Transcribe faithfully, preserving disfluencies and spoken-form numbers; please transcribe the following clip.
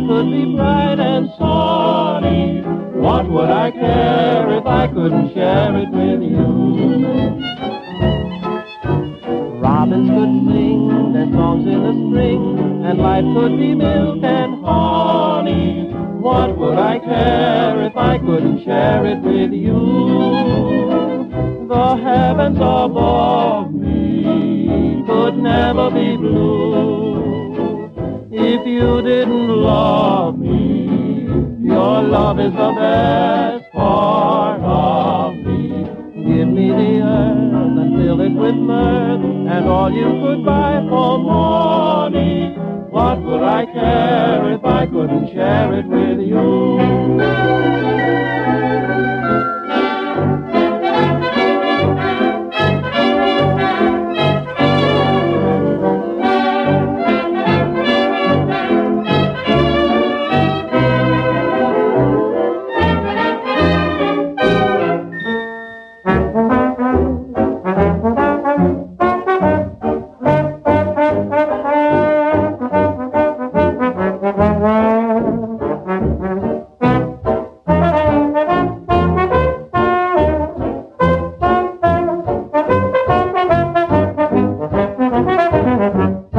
could be bright and sunny. What would I care if I couldn't share it with you? Robins could sing their songs in the spring, and life could be milk and honey. What would I care if I couldn't share it with you? The heavens above me could never be blue if you didn't love me. Your love is the best part of me. Give me the earth and fill it with mirth, and all you could buy for money. What would I care if I couldn't share it with you? Thank you.